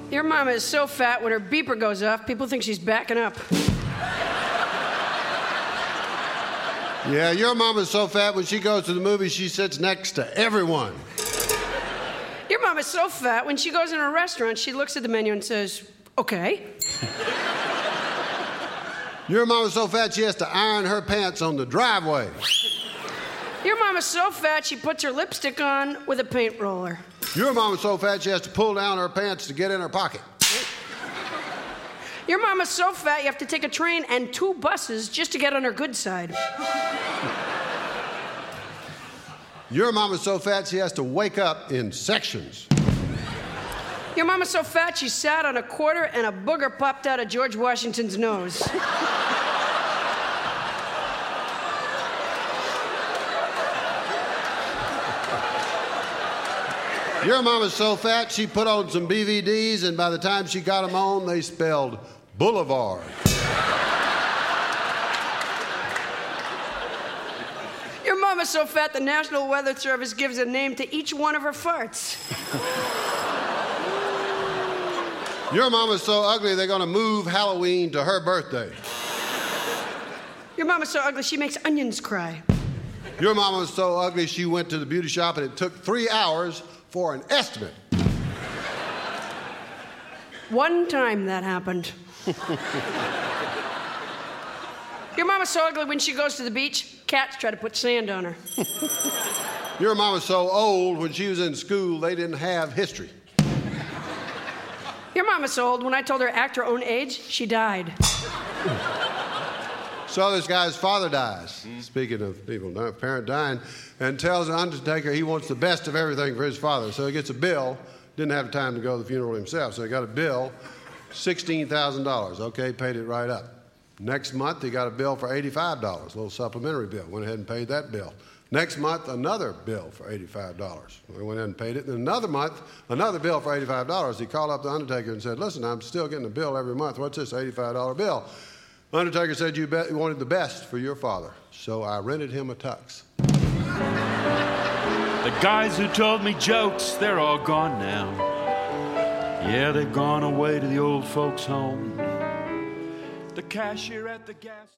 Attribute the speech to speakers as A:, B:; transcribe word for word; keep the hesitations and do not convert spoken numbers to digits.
A: Your mama is so fat when her beeper goes off, people think she's backing up.
B: Yeah, your mama's so fat when she goes to the movies, she sits next to everyone.
A: Your mama's so fat when she goes in a restaurant, she looks at the menu and says, okay.
B: Your mama's so fat she has to iron her pants on the driveway.
A: Your mama's so fat she puts her lipstick on with a paint roller.
B: Your mama's so fat she has to pull down her pants to get in her pocket.
A: Your mama's so fat you have to take a train and two buses just to get on her good side.
B: Your mama's so fat she has to wake up in sections.
A: Your mama's so fat she sat on a quarter and a booger popped out of George Washington's nose.
B: Your mama's so fat she put on some B V Ds, and by the time she got them on, they spelled Boulevard.
A: Your mama's so fat the National Weather Service gives a name to each one of her farts.
B: Your mama's so ugly they're gonna move Halloween to her birthday.
A: Your mama's so ugly she makes onions cry.
B: Your mama's so ugly she went to the beauty shop and it took three hours for an estimate.
A: One time that happened. Your mama's so ugly when she goes to the beach, cats try to put sand on her.
B: Your mama's so old when she was in school they didn't have history.
A: Your mama's so old when I told her act her own age, she died.
B: So this guy's father dies, speaking of people, parent dying, and tells the undertaker he wants the best of everything for his father. So he gets a bill, didn't have time to go to the funeral himself, so he got a bill, sixteen thousand dollars. Okay, paid it right up. Next month, he got a bill for eighty-five dollars, a little supplementary bill. Went ahead and paid that bill. Next month, another bill for eighty-five dollars. We went ahead and paid it. And another month, another bill for eighty-five dollars. He called up the undertaker and said, listen, I'm still getting a bill every month. What's this eighty-five dollar bill? Undertaker said you, bet you wanted the best for your father, so I rented him a tux.
C: The guys who told me jokes, they're all gone now. Yeah, they've gone away to the old folks' home. The cashier at the gas